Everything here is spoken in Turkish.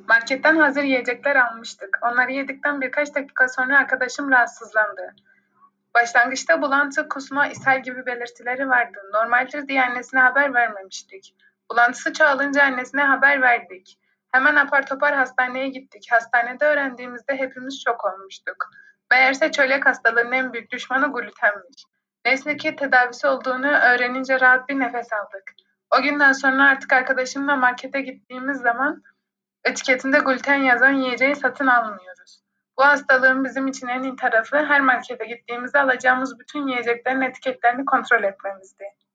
Marketten hazır yiyecekler almıştık. Onları yedikten birkaç dakika sonra arkadaşım rahatsızlandı. Başlangıçta bulantı, kusma, ishal gibi belirtileri vardı. Normaldir diye annesine haber vermemiştik. Bulantısı çoğalınca annesine haber verdik. Hemen apar topar hastaneye gittik. Hastanede öğrendiğimizde hepimiz şok olmuştuk. Meğerse çölyak hastalığının en büyük düşmanı glutenmiş. Neyse ki tedavisi olduğunu öğrenince rahat bir nefes aldık. O günden sonra artık arkadaşımla markete gittiğimiz zaman etiketinde gluten yazan yiyeceği satın almıyoruz. Bu hastalığın bizim için en iyi tarafı her markete gittiğimizde alacağımız bütün yiyeceklerin etiketlerini kontrol etmemizdi.